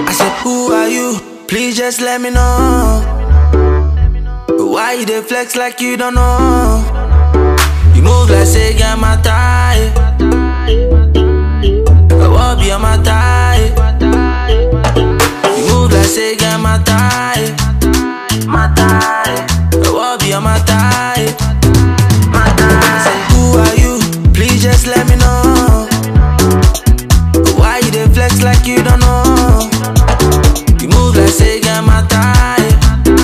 I said, who are you? Please just let me know. Why you dey flex like you don't know? You move like say you're my type. I will be on my type. You move like say you're my type. My type. I will be on my type. My type. I said, who are you? Please just let me know. Why you dey flex like you don't know? You move like say you're my type.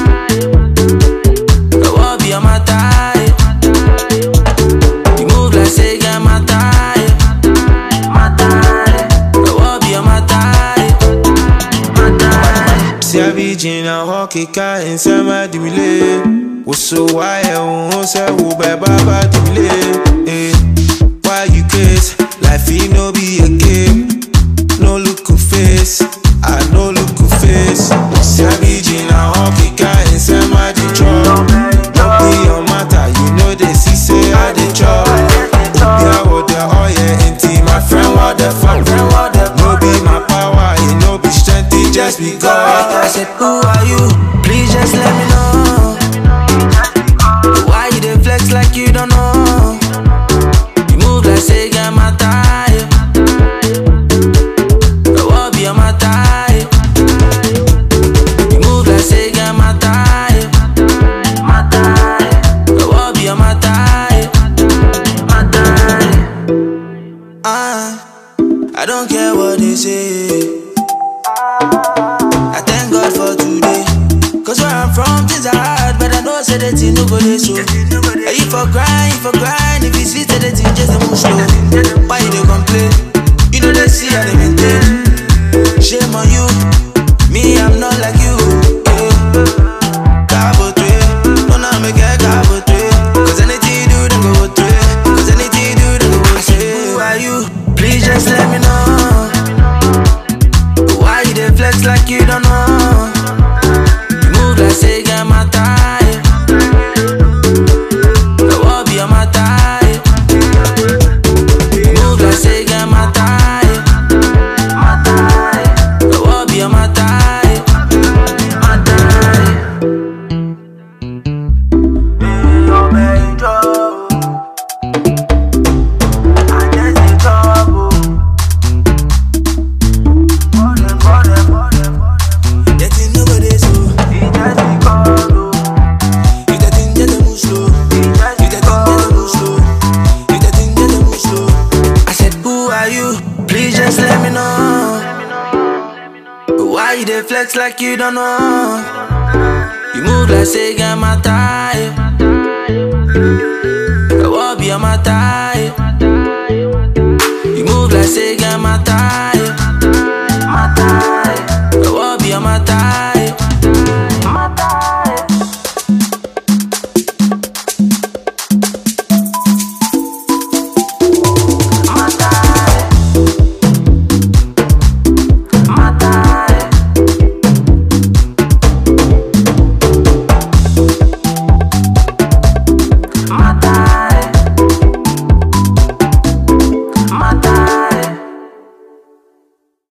I will be on my type. You move like say you're my type. My type. I will be on my type. My type. See I be Gina hockey car inside my dimile. What's so why I won't say who by Baba dimile? Why you crazy? Life it no be a game. No look of face, I no look of face. See I be Gina hockey car inside my Detroit. No be your matter, you know they see say I dey chop. Yeah, what the oil into my friend, what the fuck? No be my power, it no be strength, it just be God. I said, who are you? Please just let me know. Why you dey flex like you don't know? You move like say you're my type. I will be on my type. You move like say you're my type. My type. I will be on my type. My type. I don't care what they say. I thank God for today. Cause where I'm from, things are hard, but I know say that you no go dey so. Are you for grind, if you see that it just a move slow. Why you dey complain? You know they see how they maintain. Shame on you, me I'm not like you. Cabotre, no na make a cabotre. Cause anything you do, they go through. Cause anything you do, they go through. Who are you? Please just let me know. Why you dey flex like you don't know? You move like say you're my type. I will be on my type. You move like say you're my type. My type. I will be on my type. My type. Oh, major. I just in trouble. Please just let me know. Why you dey flex like you don't know? You move like say you're my type. I will be on my type. You move like say you're my type.